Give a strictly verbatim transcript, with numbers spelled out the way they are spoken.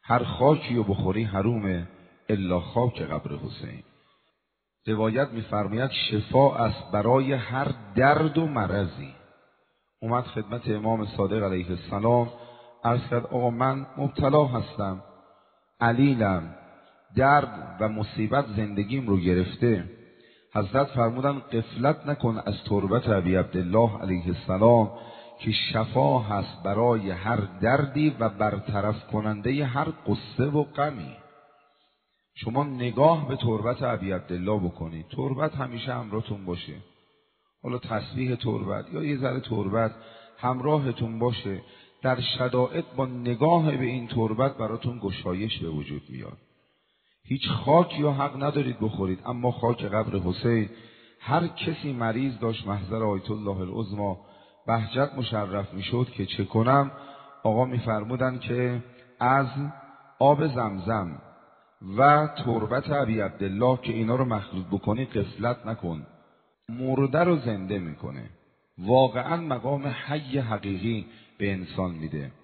هر خاکی رو بخوری حرومه الا خاک قبر حسین. روایت می‌فرماید شفا است برای هر درد و مرضی. اومد خدمت امام صادق علیه السلام عرض کرد آقا من مبتلا هستم، علیلم، درد و مصیبت زندگیم رو گرفته. حضرت فرمودن غفلت نکن از تربت ابی عبدالله علیه السلام که شفا هست برای هر دردی و برطرف کننده هر قصه و غمی. شما نگاه به تربت ابی عبدالله بکنید، تربت همیشه همراهتون باشه. حالا تسبیح تربت یا یه ذره تربت همراهتون باشه، در شدائد با نگاه به این تربت براتون گشایش به وجود میاد. هیچ خاک یا حق ندارید بخورید، اما خاک قبر حسین هر کسی مریض داشت محضر آیت الله العظمی بهجت مشرف میشد که چه کنم، آقا میفرمودن که از آب زمزم و تربت ابی عبدالله که اینا رو مخلوط بکنی غفلت نکن، مرده رو زنده میکنه، واقعا مقام حی حقیقی به انسان میده.